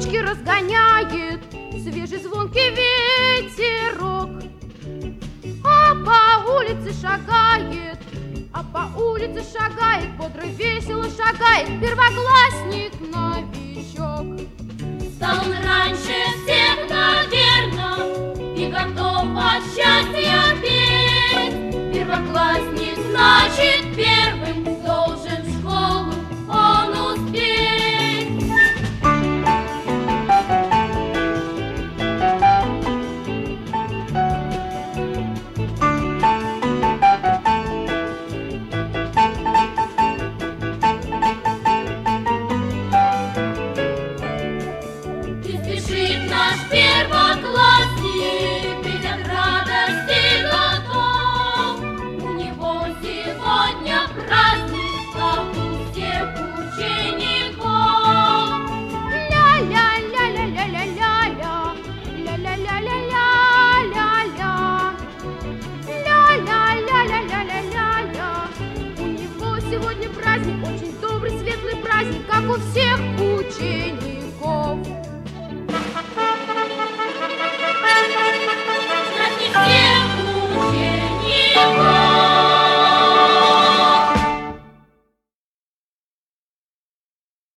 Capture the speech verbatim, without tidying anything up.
Тучки разгоняет свежий звонкий ветерок. А по улице шагает, а по улице шагает, бодро весело шагает первоклассник новичок. Стал он раньше всех, наверно, и готов от счастья петь. Первоклассник, значит, петь.